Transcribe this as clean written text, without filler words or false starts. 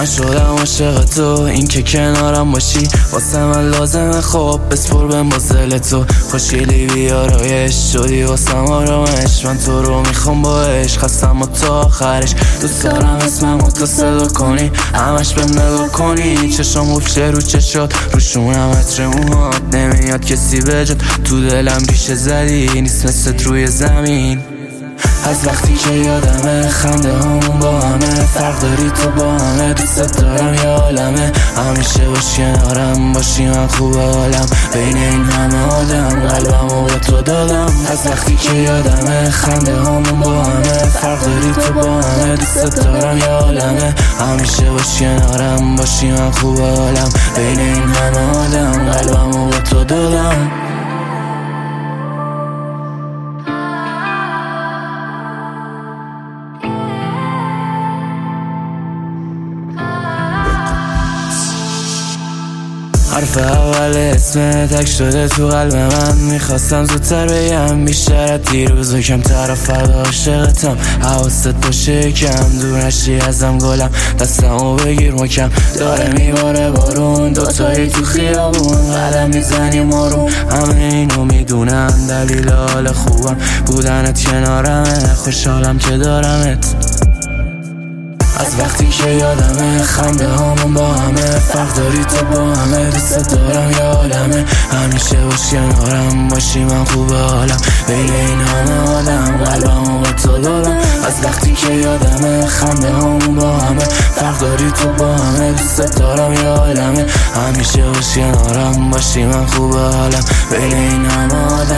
شدم عاشق تو، این که کنارم باشی واسه من لازمه. خب بسپر به مزل تو، خوشیلی بیارایش شدی واسم آرامش. من تو رو میخوام با عشق، خستم و تا آخرش. دوست دارم اسممو تو صدا کنی، همش بهم نگاه کنی. چشام افشه رو چشات، روشونم عطر موهات. نمیاد کسی بجات، تو دلم ریشه زدی، نیست مثل روی زمین. از وقتی که یادمه خنده همون با همه، فرق داری تو با همه. دوست دارم یه عالمه، همیشه باش کنارم باشی، من خوب حالم. بین این همه آدم قلبمو به تو دادم. از وقتی که یادمه خنده همون با همه، فرق داری تو با همه. دوست دارم یه عالمه، همیشه باش کنارم باشی، من خوب حالم. بین این همه آدم قلبمو به تو دادم. حرف اول اسم تک شده تو قلب من، میخواستم زودتر بگم بیشتر دیروز و کمتر. فردا عاشقتم، حواست باشه کم دور نشی ازم گلم. دستمو بگیر محکم، داره میباره بارون، دوتایی تو خیابون قدم میزنیم آروم. همه اینو میدونن دلیل حال خوبم بودنت کنارمه، خوشحالم که دارمت. از وقتی که یادمه خنده همون با همه، فرق داری تو با همه. دوست دارم یه عالمه، همیشه باش کنارم باشی، من خوب حالم. بین این همه آدم قلبمو به تو دادم. از وقتی که یادمه خنده همون با همه، فرق داری تو با همه. دوست دارم یه عالمه، همیشه باش کنارم باشی، من خوب حالم. بین این همه آدم